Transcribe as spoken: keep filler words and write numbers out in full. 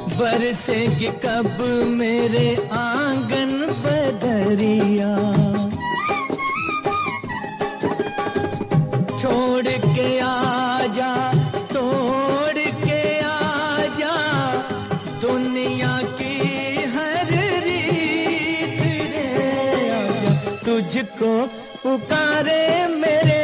बरसेगी कब मेरे आंगन बदरिया। छोड़ के आजा, तोड़ के आजा, दुनिया की हर रीत रे। आजा तुझको पुकारे मेरे